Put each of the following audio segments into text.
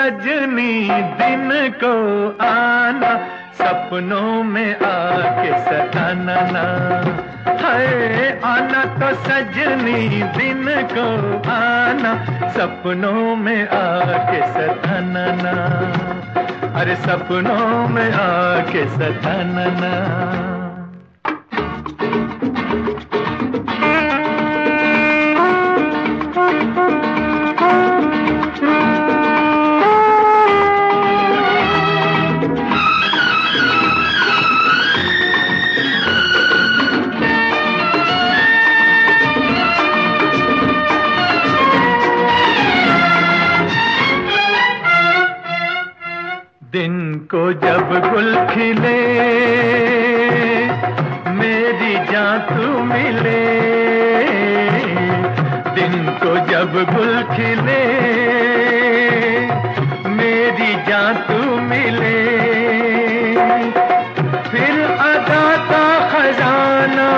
सजनी दिन को आना, सपनों में आके सताना ना। है आना तो सजनी दिन को आना, सपनों में आके सताना ना। अरे सपनों में आके सताना ना। दिन को जब गुल खिले, मेरी जान तू मिले। दिन को जब गुल खिले, मेरी जान तू मिले। फिर अदा का खजाना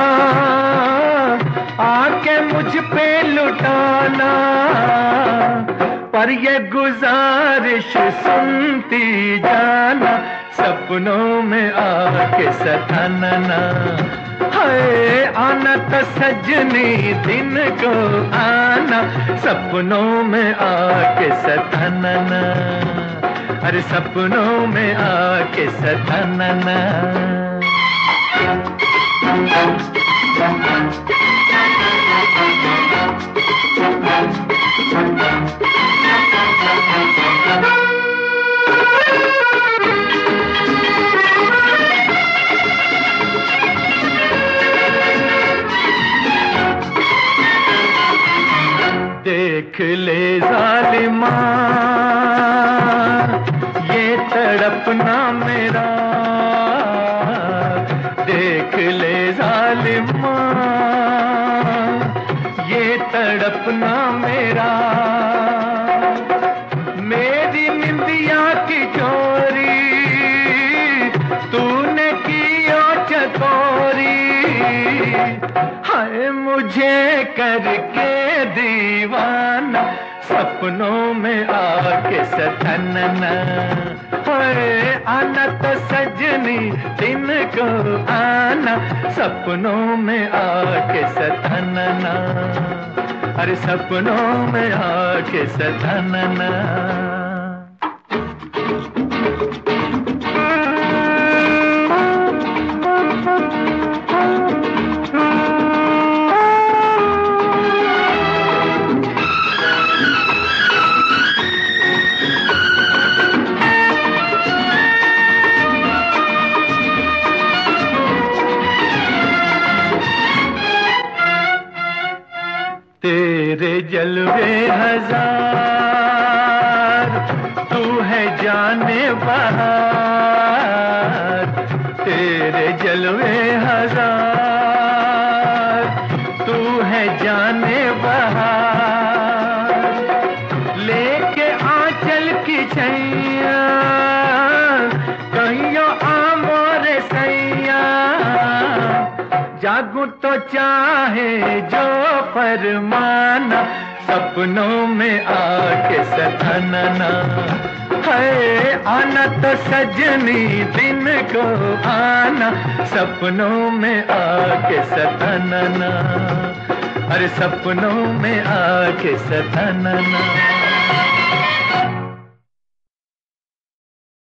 आके मुझ पे लुटाना, पर ये गुजारिश सुनती जाना, सपनों में आके सताना ना। है आना तो सजनी दिन को आना, सपनों में आके सताना ना। अरे सपनों में आके सताना ना। देख ले जालिमा ये तड़पना मेरा, देख ले जालिमा ये तड़पना मेरा। मेरी निंदिया की चोरी तूने की चकोरी, हाय मुझे करके दीवाना, सपनों में आके सताना ना। है आना तो सजनी दिन को आना, सपनों में आके सताना ना। अरे सपनों में आके सताना ना। तेरे जलवे हजार, तू है जाने बहार। तेरे जलवे हजार, तू है जाने बहार। लेके आंचल की छैया कहियो आमोरे सैया, जागूं तो चाहे जो फरमाना, सपनों में आके सताना ना। है आना तो सजनी दिन को आना, सपनों में आके सताना ना। अरे सपनों में आके सताना ना।